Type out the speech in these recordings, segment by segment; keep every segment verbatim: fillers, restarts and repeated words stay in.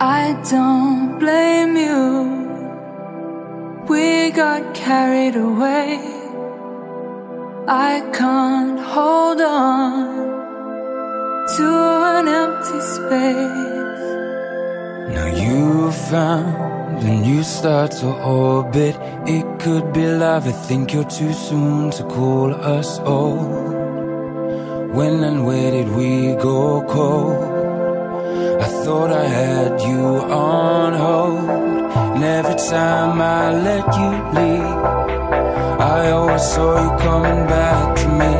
I don't blame you. We got carried away. I can't hold on to an empty space. Now you found a new star to orbit. It could be love. I think you're too soon to call us old. When and where did we go cold? I thought I had you on hold, and every time I let you leave, I always saw you coming back to me.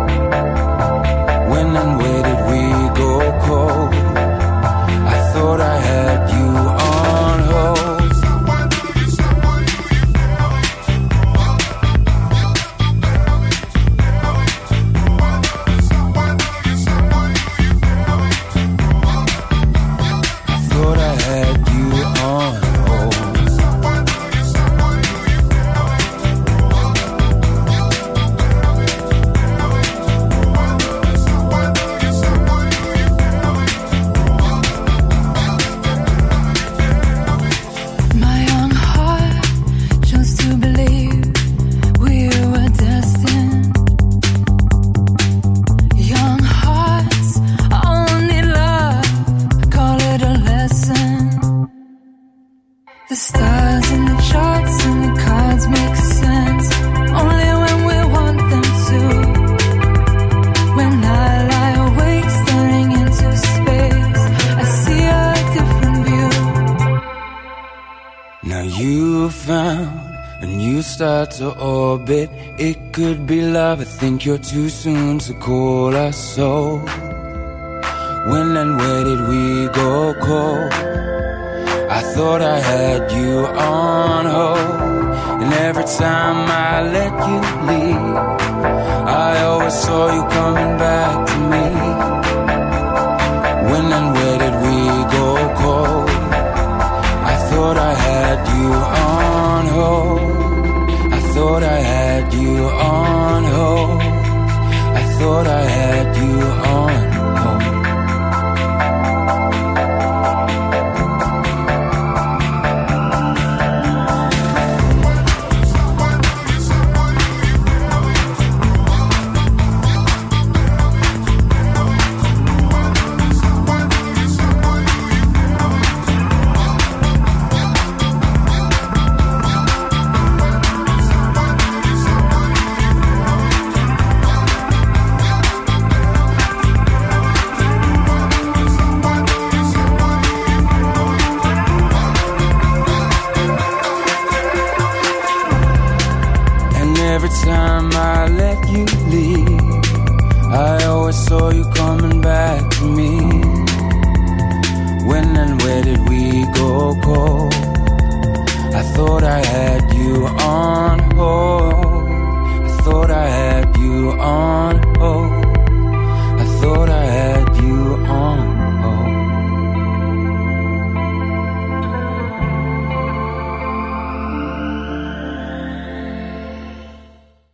When and where did we go cold? I thought I had you on hold. The stars and the charts and the cards make sense only when we want them to. When I lie awake staring into space, I see a different view. Now you found a new star to orbit. It could be love. I think you're too soon to call us so. When and where did we go cold? I thought I had you on hold, and every time I let you leave, I always saw you coming back to me. When and where did we go cold? I thought I had you on hold. I thought I had you on hold. I thought I had you on hold. Every time I let you leave, I always saw you coming back to me. When and where did we go cold?